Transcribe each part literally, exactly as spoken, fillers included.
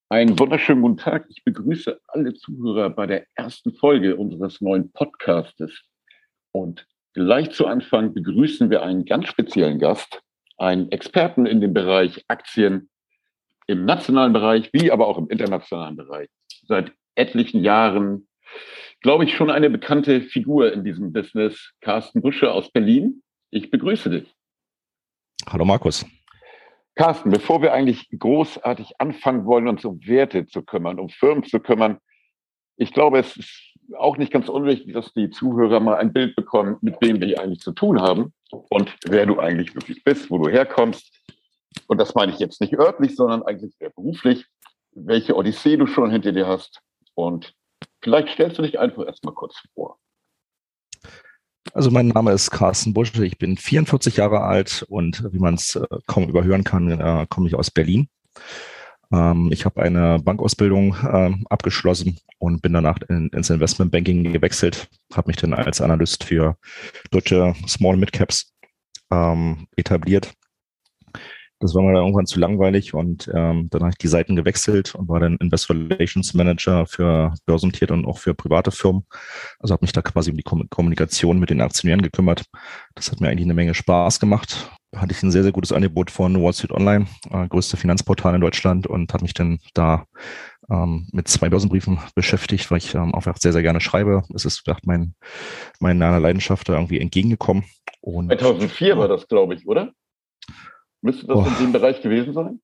Einen wunderschönen guten Tag. Ich begrüße alle Zuhörer bei der ersten Folge unseres neuen Podcastes. Und gleich zu Anfang begrüßen wir einen ganz speziellen Gast, einen Experten in dem Bereich Aktien im nationalen Bereich, wie aber auch im internationalen Bereich. Seit etlichen Jahren, glaube ich, schon eine bekannte Figur in diesem Business, Carsten Busche aus Berlin. Ich begrüße dich. Hallo Markus. Carsten, bevor wir eigentlich großartig anfangen wollen, uns um Werte zu kümmern, um Firmen zu kümmern, ich glaube, es ist auch nicht ganz unwichtig, dass die Zuhörer mal ein Bild bekommen, mit wem wir hier eigentlich zu tun haben und wer du eigentlich wirklich bist, wo du herkommst. Und das meine ich jetzt nicht örtlich, sondern eigentlich sehr beruflich, welche Odyssee du schon hinter dir hast. Und vielleicht stellst du dich einfach erstmal kurz vor. Also mein Name ist Carsten Busche, ich bin vierundvierzig Jahre alt und wie man es äh, kaum überhören kann, äh, komme ich aus Berlin. Ähm, ich habe eine Bankausbildung äh, abgeschlossen und bin danach in, ins Investmentbanking gewechselt, habe mich dann als Analyst für deutsche Small Mid Caps ähm, etabliert. Das war mir dann irgendwann zu langweilig und ähm, dann habe ich die Seiten gewechselt und war dann Investor Relations Manager für börsennotierte und auch für private Firmen. Also habe mich da quasi um die Kommunikation mit den Aktionären gekümmert. Das hat mir eigentlich eine Menge Spaß gemacht. Da hatte ich ein sehr, sehr gutes Angebot von Wall Street Online, äh, größte Finanzportal in Deutschland, und habe mich dann da ähm, mit zwei Börsenbriefen beschäftigt, weil ich ähm, auch sehr, sehr gerne schreibe. Es ist mein, meiner Leidenschaft da irgendwie entgegengekommen. Und zweitausendvier war das, glaube ich, oder? Müsste das oh. in dem Bereich gewesen sein?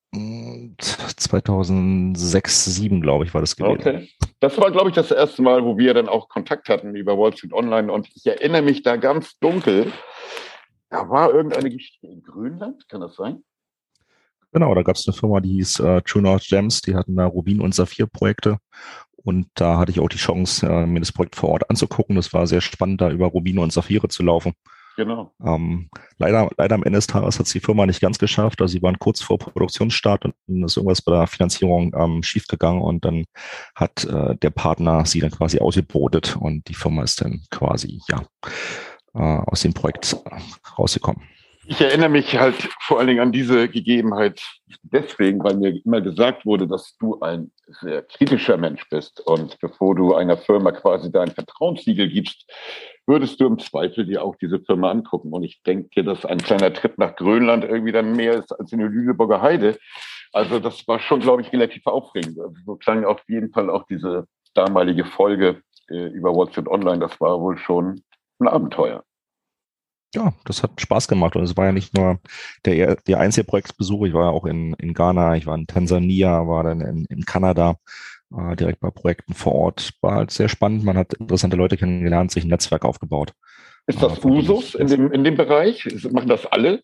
zweitausendsechs, zweitausendsieben, glaube ich, war das gewesen. Okay. Das war, glaube ich, das erste Mal, wo wir dann auch Kontakt hatten über Wall Street Online. Und ich erinnere mich da ganz dunkel. Da war irgendeine Geschichte in Grönland, kann das sein? Genau, da gab es eine Firma, die hieß äh, True North Gems. Die hatten da Rubin- und Saphir-Projekte. Und da hatte ich auch die Chance, äh, mir das Projekt vor Ort anzugucken. Das war sehr spannend, da über Rubine und Saphire zu laufen. Genau. Ähm, leider, leider am Ende des Tages hat es die Firma nicht ganz geschafft. Also sie waren kurz vor Produktionsstart und dann ist irgendwas bei der Finanzierung ähm, schiefgegangen und dann hat äh, der Partner sie dann quasi ausgebotet und die Firma ist dann quasi ja äh, aus dem Projekt rausgekommen. Ich erinnere mich halt vor allen Dingen an diese Gegebenheit deswegen, weil mir immer gesagt wurde, dass du ein sehr kritischer Mensch bist und bevor du einer Firma quasi dein Vertrauenssiegel gibst, würdest du im Zweifel dir auch diese Firma angucken. Und ich denke, dass ein kleiner Trip nach Grönland irgendwie dann mehr ist als in der Lüneburger Heide. Also das war schon, glaube ich, relativ aufregend. Also so klang auf jeden Fall auch diese damalige Folge äh, über Wall Street Online. Das war wohl schon ein Abenteuer. Ja, das hat Spaß gemacht und es war ja nicht nur der, der einzige Projektbesuch. Ich war ja auch in, in Ghana, ich war in Tansania, war dann in, in Kanada, äh, direkt bei Projekten vor Ort. War halt sehr spannend, man hat interessante Leute kennengelernt, sich ein Netzwerk aufgebaut. Ist das äh, Usus in dem, in dem Bereich? Machen das alle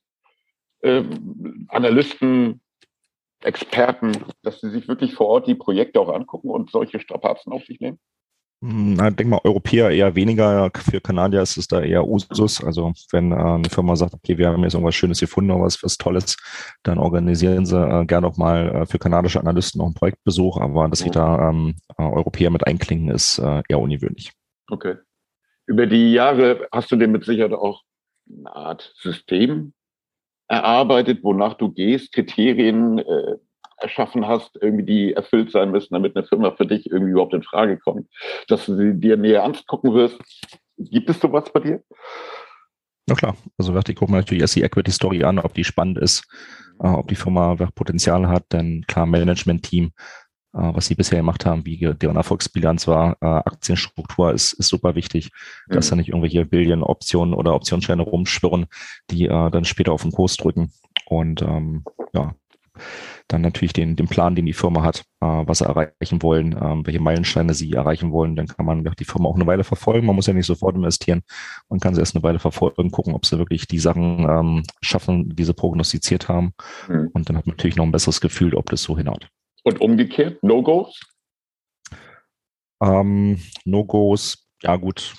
ähm, Analysten, Experten, dass sie sich wirklich vor Ort die Projekte auch angucken und solche Strapazen auf sich nehmen? Na, ich denke mal, Europäer eher weniger. Für Kanadier ist es da eher Usus. Also wenn äh, eine Firma sagt, okay, wir haben jetzt irgendwas Schönes gefunden oder was, was Tolles, dann organisieren sie äh, gerne auch mal äh, für kanadische Analysten auch einen Projektbesuch. Aber dass sich da ähm, äh, Europäer mit einklinken, ist äh, eher ungewöhnlich. Okay. Über die Jahre hast du dir mit Sicherheit auch eine Art System erarbeitet, wonach du gehst, Kriterien äh, erschaffen hast, irgendwie die erfüllt sein müssen, damit eine Firma für dich irgendwie überhaupt in Frage kommt, dass du sie dir näher angucken wirst. Gibt es sowas bei dir? Na klar, also ich gucke mir natürlich erst die Equity-Story an, ob die spannend ist, äh, ob die Firma Potenzial hat, denn klar, Management-Team, äh, was sie bisher gemacht haben, wie deren Erfolgsbilanz war, äh, Aktienstruktur ist, ist super wichtig, mhm. dass da nicht irgendwelche Billion-Optionen oder Optionsscheine rumschwirren, die äh, dann später auf den Kurs drücken und ähm, ja, dann natürlich den, den Plan, den die Firma hat, äh, was sie erreichen wollen, ähm, welche Meilensteine sie erreichen wollen. Dann kann man die Firma auch eine Weile verfolgen. Man muss ja nicht sofort investieren. Man kann sie erst eine Weile verfolgen, gucken, ob sie wirklich die Sachen ähm, schaffen, die sie prognostiziert haben. Mhm. Und dann hat man natürlich noch ein besseres Gefühl, ob das so hinhaut. Und umgekehrt, No-Gos? Ähm, No-Gos, ja gut.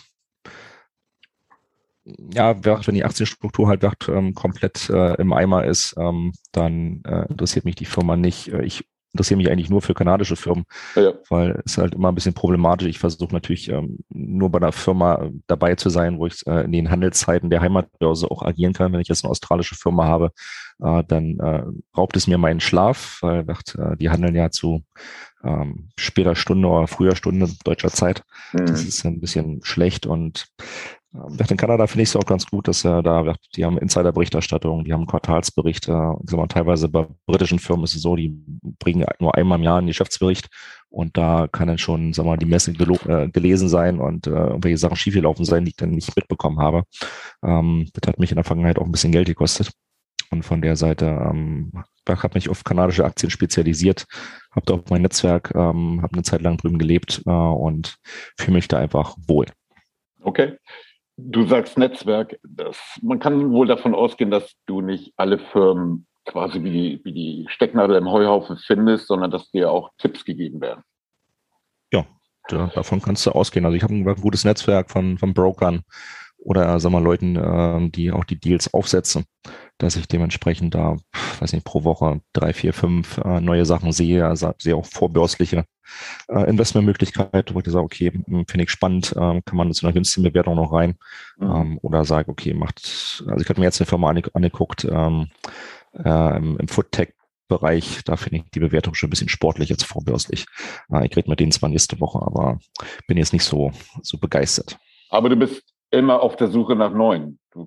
Ja, wenn die Aktienstruktur halt ähm, komplett äh, im Eimer ist, ähm, dann äh, interessiert mich die Firma nicht. Ich interessiere mich eigentlich nur für kanadische Firmen, Ja. weil es halt immer ein bisschen problematisch. Ich versuche natürlich ähm, nur bei einer Firma dabei zu sein, wo ich äh, in den Handelszeiten der Heimatbörse auch agieren kann. Wenn ich jetzt eine australische Firma habe, äh, dann äh, raubt es mir meinen Schlaf, weil äh, die handeln ja zu ähm, später Stunde oder früher Stunde deutscher Zeit. Das Mhm. ist ein bisschen schlecht und ähm, in Kanada finde ich es auch ganz gut, dass äh, da, die haben Insiderberichterstattung, die haben Quartalsberichte. Ich sag mal, teilweise bei britischen Firmen ist es so, die bringen nur einmal im Jahr einen Geschäftsbericht und da kann dann schon, sag mal, die Messe gelo- äh, gelesen sein und äh, irgendwelche Sachen schiefgelaufen sein, die ich dann nicht mitbekommen habe. Ähm, das hat mich in der Vergangenheit auch ein bisschen Geld gekostet. Und von der Seite ähm, habe mich auf kanadische Aktien spezialisiert, habe da auch mein Netzwerk, ähm, habe eine Zeit lang drüben gelebt äh, und fühle mich da einfach wohl. Okay. Du sagst Netzwerk. Das, man kann wohl davon ausgehen, dass du nicht alle Firmen quasi wie die, wie die Stecknadel im Heuhaufen findest, sondern dass dir auch Tipps gegeben werden. Ja, da, davon kannst du ausgehen. Also ich habe ein gutes Netzwerk von, von Brokern oder sag mal Leuten, äh, die auch die Deals aufsetzen, dass ich dementsprechend da, weiß nicht, pro Woche drei, vier, fünf äh, neue Sachen sehe, also sehe auch vorbörsliche äh, Investmentmöglichkeit, wo ich sage, okay, finde ich spannend, äh, kann man zu einer günstigen Bewertung noch rein Mhm. ähm, oder sage, okay, macht, also ich hatte mir jetzt eine Firma ange angeguckt ähm, äh, im, im Foodtech Bereich, da finde ich die Bewertung schon ein bisschen sportlich jetzt vorbörslich. Äh, ich rede mit denen zwar nächste Woche, aber bin jetzt nicht so, so begeistert. Aber du bist immer auf der Suche nach neuen. Du,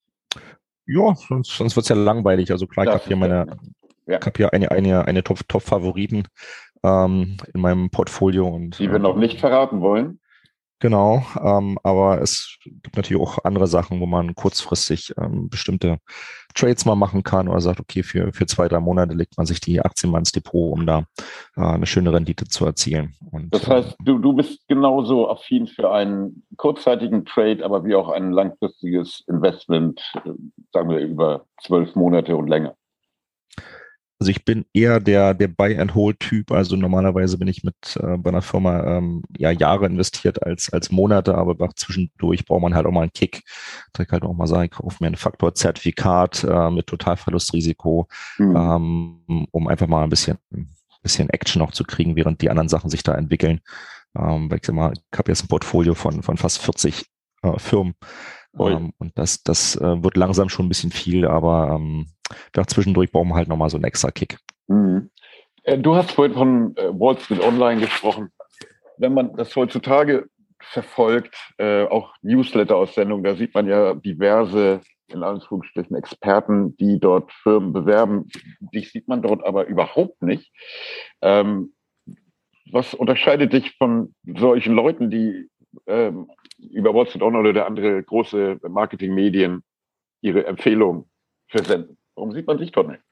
Ja, sonst, sonst wird es ja langweilig. Also klar, ich habe das hier ist das. meine, Ne? Ja. ich habe hier eine, eine, eine Top, Top-Favoriten ähm, in meinem Portfolio und Die wir noch nicht ähm, verraten wollen. genau, ähm, aber es gibt natürlich auch andere Sachen, wo man kurzfristig ähm, bestimmte Trades mal machen kann oder sagt, okay, für, für zwei, drei Monate legt man sich die Aktien mal ins Depot, um da äh, eine schöne Rendite zu erzielen. Und Das ähm, heißt, du, du bist genauso affin für einen kurzzeitigen Trade, aber wie auch ein langfristiges Investment, äh, sagen wir über zwölf Monate und länger. also ich bin eher der, der Buy-and-Hold-Typ. Also normalerweise bin ich mit äh, bei einer Firma ähm, ja Jahre investiert als, als Monate, aber auch zwischendurch braucht man halt auch mal einen Kick. Da ich halt auch mal sagen, ich kaufe mir ein Faktor-Zertifikat äh, mit Totalverlustrisiko, Mhm. ähm, um einfach mal ein bisschen, bisschen Action noch zu kriegen, während die anderen Sachen sich da entwickeln. Ähm, weil ich sag mal, ich habe jetzt ein Portfolio von, von fast vierzig äh, Firmen. Ui. Ähm, und das, das äh, wird langsam schon ein bisschen viel, aber ähm, ja, zwischendurch brauchen wir halt nochmal so einen extra Kick. Mhm. Äh, Du hast vorhin von äh, Wall Street Online gesprochen. Wenn man das heutzutage verfolgt, äh, auch Newsletter-Aussendungen, da sieht man ja diverse, in Anführungsstrichen, Experten, die dort Firmen bewerben. Dich sieht man dort aber überhaupt nicht. Ähm, was unterscheidet dich von solchen Leuten, die ähm, über Wall Street Online oder andere große Marketingmedien ihre Empfehlungen versenden? Warum sieht man dich dort nicht?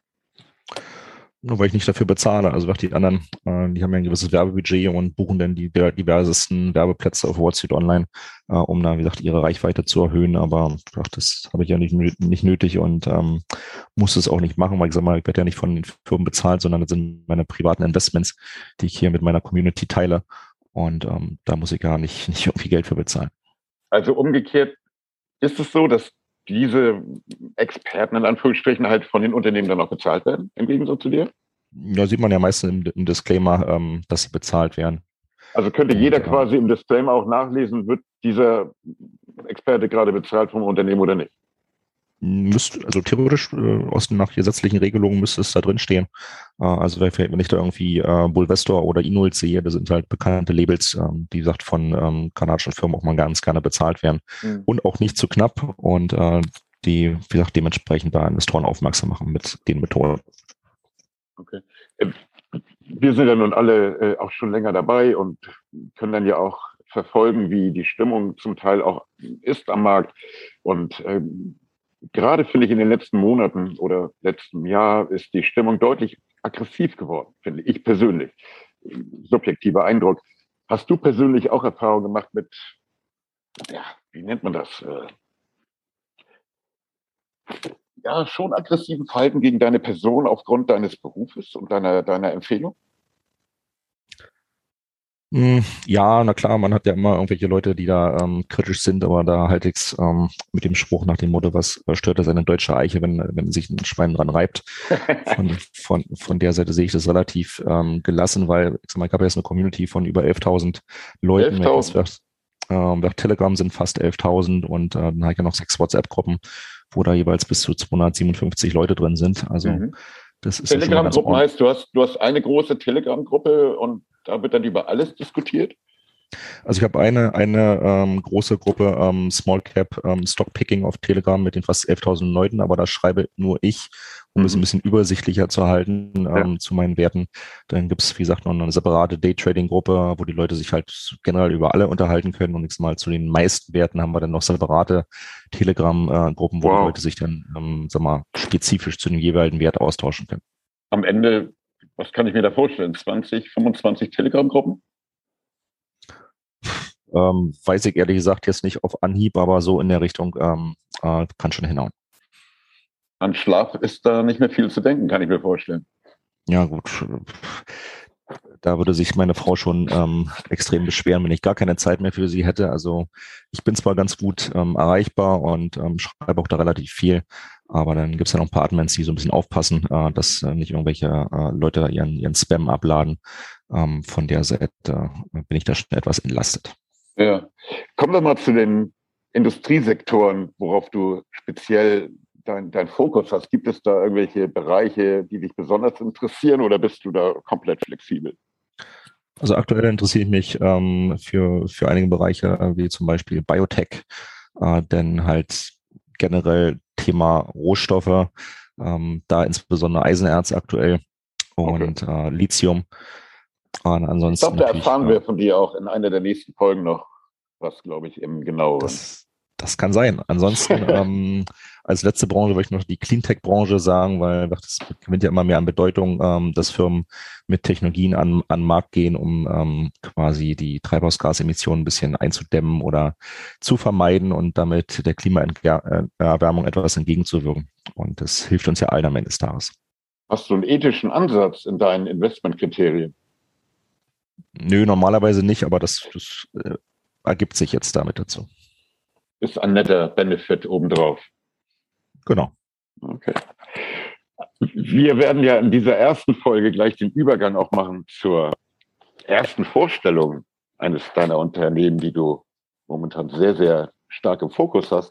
Nur weil ich nicht dafür bezahle. Also auch die anderen, äh, die haben ja ein gewisses Werbebudget und buchen dann die der diversesten Werbeplätze auf Wall Street Online, äh, um da, wie gesagt, ihre Reichweite zu erhöhen. Aber ach, das habe ich ja nicht, nicht nötig und ähm, muss es auch nicht machen, weil ich sage mal, ich werde ja nicht von den Firmen bezahlt, sondern das sind meine privaten Investments, die ich hier mit meiner Community teile. Und ähm, da muss ich gar nicht, nicht irgendwie Geld für bezahlen. Also umgekehrt ist es so, dass diese Experten in Anführungsstrichen halt von den Unternehmen dann auch bezahlt werden, im Gegensatz zu dir? Da sieht man ja meistens im, im Disclaimer, ähm, dass sie bezahlt werden. Also könnte Und jeder ähm, quasi im Disclaimer auch nachlesen, wird dieser Experte gerade bezahlt vom Unternehmen oder nicht? müsste, also theoretisch äh, aus nach gesetzlichen Regelungen müsste es da drin stehen. Äh, also wenn ich da irgendwie äh, Bulvestor oder Inuit sehe, das sind halt bekannte Labels, ähm, die gesagt von ähm, kanadischen Firmen auch mal ganz gerne bezahlt werden Hm. und auch nicht zu knapp und äh, die, wie gesagt, dementsprechend da Investoren aufmerksam machen mit den Methoden. Okay. Äh, Wir sind ja nun alle äh, auch schon länger dabei und können dann ja auch verfolgen, wie die Stimmung zum Teil auch ist am Markt. Und ähm, gerade finde ich in den letzten Monaten oder letzten Jahr ist die Stimmung deutlich aggressiv geworden, finde ich persönlich. Subjektiver Eindruck. Hast du persönlich auch Erfahrung gemacht mit, ja, wie nennt man das? Äh, ja, schon aggressiven Verhalten gegen deine Person aufgrund deines Berufes und deiner, deiner Empfehlung? Mm, Ja, na klar, man hat ja immer irgendwelche Leute, die da ähm, kritisch sind, aber da halte ich's ähm, mit dem Spruch nach dem Motto, was äh, stört das eine deutsche Eiche, wenn, wenn sich ein Schwein dran reibt. Von, von, von der Seite sehe ich das relativ ähm, gelassen, weil ich sag mal, ich habe jetzt eine Community von über elftausend Leuten. Jetzt elftausend. wird, ähm, wird Telegram sind fast elftausend und äh, dann habe ich ja noch sechs WhatsApp-Gruppen, wo da jeweils bis zu zweihundertsiebenundfünfzig Leute drin sind. Also Mhm. das ist ja schon mal ganz Telegram-Gruppen ordentlich. heißt, du hast, du hast eine große Telegram-Gruppe und da wird dann über alles diskutiert? Also ich habe eine, eine ähm, große Gruppe ähm, Small Cap ähm, Stock Picking auf Telegram mit den fast elftausend Leuten, aber da schreibe nur ich, um es ein Mhm. bisschen übersichtlicher zu halten Ja. ähm, zu meinen Werten. Dann gibt es, wie gesagt, noch eine separate Daytrading-Gruppe, wo die Leute sich halt generell über alle unterhalten können. Und nächstes Mal zu den meisten Werten haben wir dann noch separate Telegram-Gruppen, wo die Leute Wow. sich dann, ähm, sag mal, spezifisch zu dem jeweiligen Wert austauschen können. Am Ende, was kann ich mir da vorstellen? zwanzig, fünfundzwanzig Telegram-Gruppen? Ähm, weiß ich ehrlich gesagt jetzt nicht auf Anhieb, aber so in der Richtung ähm, äh, kann schon hinhauen. An Schlaf ist da nicht mehr viel zu denken, kann ich mir vorstellen. Ja, gut. Da würde sich meine Frau schon ähm, extrem beschweren, wenn ich gar keine Zeit mehr für sie hätte. Also ich bin zwar ganz gut ähm, erreichbar und ähm, schreibe auch da relativ viel, aber dann gibt es ja noch ein paar Admins, die so ein bisschen aufpassen, äh, dass äh, nicht irgendwelche äh, Leute ihren, ihren Spam abladen. Ähm, von der Seite äh, bin ich da schon etwas entlastet. Ja. Kommen wir mal zu den Industriesektoren, worauf du speziell dein, dein Fokus hast. Gibt es da irgendwelche Bereiche, die dich besonders interessieren oder bist du da komplett flexibel? Also aktuell interessiere ich mich ähm, für, für einige Bereiche, äh, wie zum Beispiel Biotech, äh, denn halt generell Thema Rohstoffe, ähm, da insbesondere Eisenerz aktuell Okay. und äh, Lithium. Und Ich ansonsten glaube, da natürlich, erfahren äh, wir von dir auch in einer der nächsten Folgen noch was, glaube ich, im Genaueren. das, das kann sein. Ansonsten ähm, als letzte Branche würde ich noch die Cleantech-Branche sagen, weil das gewinnt ja immer mehr an Bedeutung, ähm, dass Firmen mit Technologien an, an den Markt gehen, um ähm, quasi die Treibhausgasemissionen ein bisschen einzudämmen oder zu vermeiden und damit der Klimaerwärmung etwas entgegenzuwirken. Und das hilft uns ja allen am Ende des Tages. Hast du einen ethischen Ansatz in deinen Investmentkriterien? Nö, normalerweise nicht, aber das, das äh, ergibt sich jetzt damit dazu. Ist ein netter Benefit obendrauf. Genau. Okay. Wir werden ja in dieser ersten Folge gleich den Übergang auch machen zur ersten Vorstellung eines deiner Unternehmen, die du momentan sehr, sehr stark im Fokus hast.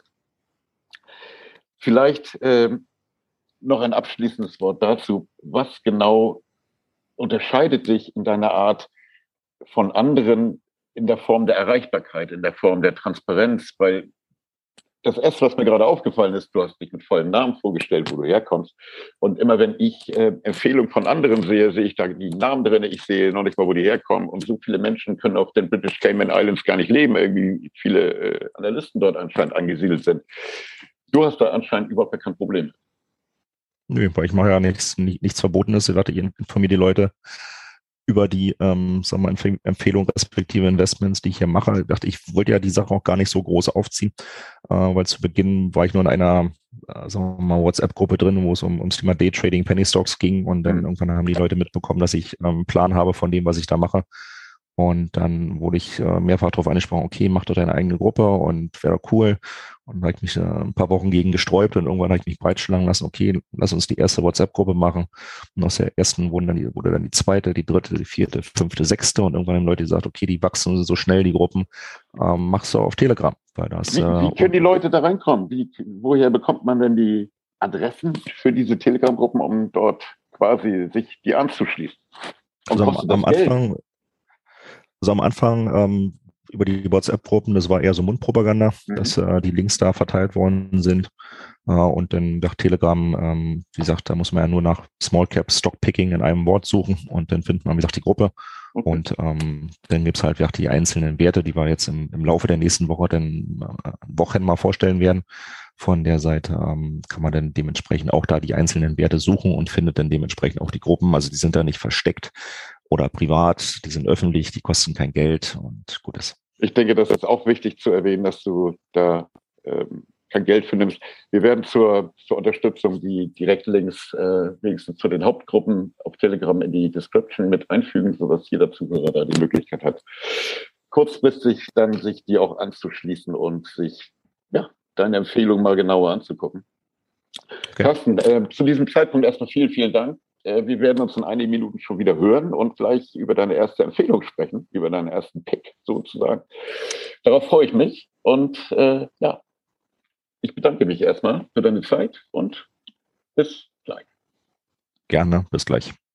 Vielleicht äh, noch ein abschließendes Wort dazu. Was genau unterscheidet dich in deiner Art von anderen in der Form der Erreichbarkeit, in der Form der Transparenz? Weil das erste, was mir gerade aufgefallen ist, du hast dich mit vollen Namen vorgestellt, wo du herkommst. Und immer wenn ich äh, Empfehlungen von anderen sehe, sehe ich da die Namen drin. Ich sehe noch nicht mal, wo die herkommen. Und so viele Menschen können auf den British Cayman Islands gar nicht leben, irgendwie viele äh, Analysten dort anscheinend angesiedelt sind. Du hast da anscheinend überhaupt kein Problem. Nö, weil ich mache ja nichts, nichts Verbotenes. Ich warte, ich informiere die Leute über die ähm, sagen wir mal, Empfehlung respektive Investments, die ich hier mache. Ich dachte, ich wollte ja die Sache auch gar nicht so groß aufziehen, äh, weil zu Beginn war ich nur in einer äh, sagen wir mal WhatsApp-Gruppe drin, wo es um, ums Thema Daytrading, Penny Stocks ging und dann Hm. irgendwann haben die Leute mitbekommen, dass ich einen ähm, Plan habe von dem, was ich da mache. Und dann wurde ich äh, mehrfach darauf angesprochen, okay, mach doch deine eigene Gruppe und wäre doch cool. Und dann habe ich mich äh, ein paar Wochen gegen gesträubt und irgendwann habe ich mich breitschlagen lassen, okay, lass uns die erste WhatsApp-Gruppe machen. Und aus der ersten wurden dann die, wurde dann die zweite, die dritte, die vierte, fünfte, sechste und irgendwann haben Leute gesagt, okay, die wachsen so schnell, die Gruppen, ähm, machst du auf Telegram. Weil das, Wie, äh, wie können die Leute da reinkommen? Wie, woher bekommt man denn die Adressen für diese Telegram-Gruppen, um dort quasi sich die anzuschließen? Und also am, kostet am das Geld? Anfang Also am Anfang ähm, über die WhatsApp-Gruppen, das war eher so Mundpropaganda, Mhm. dass äh, die Links da verteilt worden sind. Äh, und dann nach Telegram, ähm, wie gesagt, da muss man ja nur nach Small Cap Stock Picking in einem Wort suchen und dann findet man, wie gesagt, die Gruppe. Okay. Und ähm, dann gibt's halt wie gesagt, die einzelnen Werte, die wir jetzt im, im Laufe der nächsten Woche dann äh, Wochen mal vorstellen werden. Von der Seite ähm, kann man dann dementsprechend auch da die einzelnen Werte suchen und findet dann dementsprechend auch die Gruppen. Also die sind da nicht versteckt oder privat, die sind öffentlich, die kosten kein Geld und gut ist. Ich denke, das ist auch wichtig zu erwähnen, dass du da ähm, kein Geld für nimmst. Wir werden zur, zur Unterstützung die Direktlinks äh, wenigstens zu den Hauptgruppen auf Telegram in die Description mit einfügen, sodass jeder Zuhörer da die Möglichkeit hat, kurzfristig dann sich die auch anzuschließen und sich ja deine Empfehlung mal genauer anzugucken. Okay. Carsten, äh, zu diesem Zeitpunkt erstmal vielen, vielen Dank. Äh, wir werden uns in einigen Minuten schon wieder hören und gleich über deine erste Empfehlung sprechen, über deinen ersten Pick sozusagen. Darauf freue ich mich und äh, ja, ich bedanke mich erstmal für deine Zeit und bis gleich. Gerne, bis gleich.